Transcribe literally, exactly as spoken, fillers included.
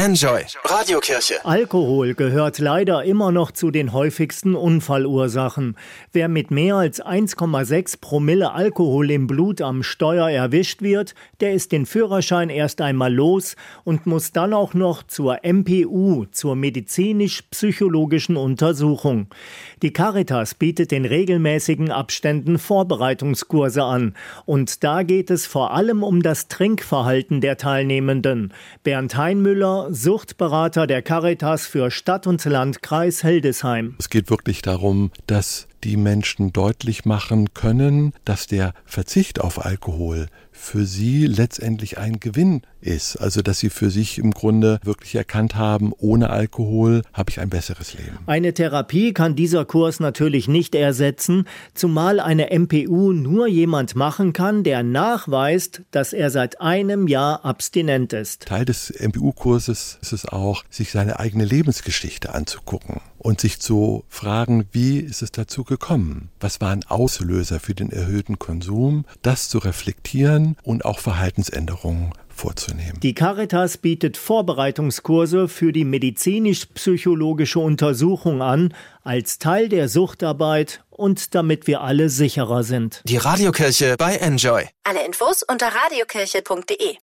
Enjoy. Radiokirche. Alkohol gehört leider immer noch zu den häufigsten Unfallursachen. Wer mit mehr als eins Komma sechs Promille Alkohol im Blut am Steuer erwischt wird, der ist den Führerschein erst einmal los und muss dann auch noch zur M P U, zur medizinisch-psychologischen Untersuchung. Die Caritas bietet in regelmäßigen Abständen Vorbereitungskurse an. Und da geht es vor allem um das Trinkverhalten der Teilnehmenden. Bernd Heinmüller, Suchtberater der Caritas für Stadt und Landkreis Hildesheim. Es geht wirklich darum, dass die Menschen deutlich machen können, dass der Verzicht auf Alkohol für sie letztendlich ein Gewinn ist. Also dass sie für sich im Grunde wirklich erkannt haben, ohne Alkohol habe ich ein besseres Leben. Eine Therapie kann dieser Kurs natürlich nicht ersetzen, zumal eine M P U nur jemand machen kann, der nachweist, dass er seit einem Jahr abstinent ist. Teil des M P U-Kurses ist es auch, sich seine eigene Lebensgeschichte anzugucken und sich zu fragen, wie ist es dazu gekommen? Was waren Auslöser für den erhöhten Konsum? Das zu reflektieren und auch Verhaltensänderungen vorzunehmen. Die Caritas bietet Vorbereitungskurse für die medizinisch-psychologische Untersuchung an, als Teil der Suchtarbeit und damit wir alle sicherer sind. Die Radiokirche bei Enjoy. Alle Infos unter radiokirche punkt de.